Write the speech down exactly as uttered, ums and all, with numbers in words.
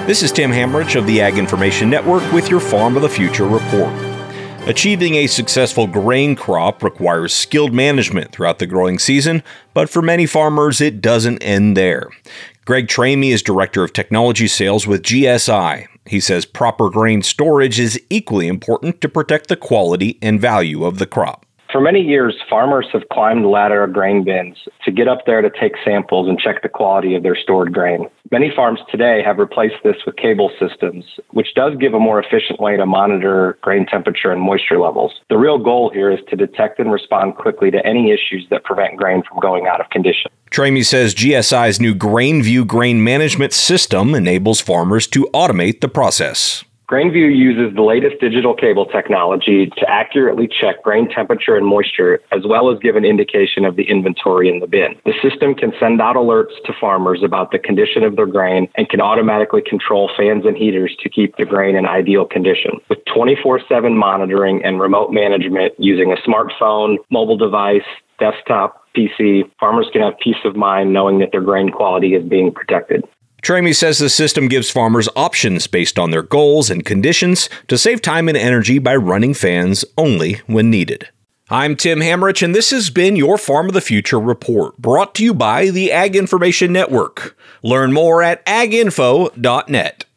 This is Tim Hamrich of the Ag Information Network with your Farm of the Future report. Achieving a successful grain crop requires skilled management throughout the growing season, but for many farmers, it doesn't end there. Greg Tramey is Director of Technology Sales with G S I. He says proper grain storage is equally important to protect the quality and value of the crop. For many years, farmers have climbed the ladder of grain bins to get up there to take samples and check the quality of their stored grain. Many farms today have replaced this with cable systems, which does give a more efficient way to monitor grain temperature and moisture levels. The real goal here is to detect and respond quickly to any issues that prevent grain from going out of condition. Tramey says G S I's new GrainView grain management system enables farmers to automate the process. GrainView uses the latest digital cable technology to accurately check grain temperature and moisture, as well as give an indication of the inventory in the bin. The system can send out alerts to farmers about the condition of their grain and can automatically control fans and heaters to keep the grain in ideal condition. With twenty-four seven monitoring and remote management using a smartphone, mobile device, desktop, P C, farmers can have peace of mind knowing that their grain quality is being protected. Tramey says the system gives farmers options based on their goals and conditions to save time and energy by running fans only when needed. I'm Tim Hamrich, and this has been your Farm of the Future report, brought to you by the Ag Information Network. Learn more at ag info dot net.